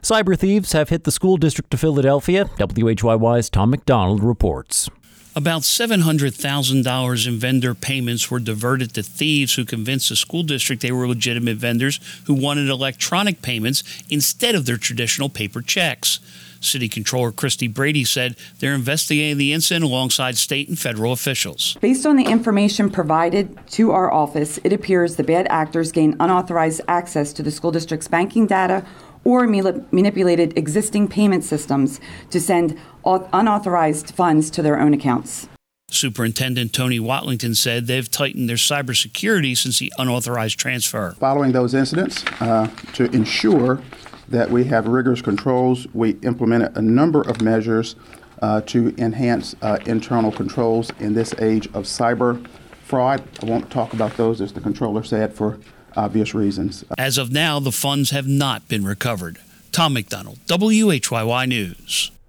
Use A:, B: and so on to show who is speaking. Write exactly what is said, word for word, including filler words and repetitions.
A: Cyber thieves have hit the school district of Philadelphia. W H Y Y's Tom McDonald reports.
B: About seven hundred thousand dollars in vendor payments were diverted to thieves who convinced the school district they were legitimate vendors who wanted electronic payments instead of their traditional paper checks. City Controller Christy Brady said they're investigating the incident alongside state and federal officials.
C: Based on the information provided to our office, it appears the bad actors gained unauthorized access to the school district's banking data or manipulated existing payment systems to send unauthorized funds to their own accounts.
B: Superintendent Tony Watlington said they've tightened their cybersecurity since the unauthorized transfer.
D: Following those incidents, uh, to ensure that we have rigorous controls, we implemented a number of measures uh, to enhance uh, internal controls in this age of cyber fraud. I won't talk about those, as the controller said, for obvious reasons.
B: As of now, the funds have not been recovered. Tom McDonald, W H Y Y News.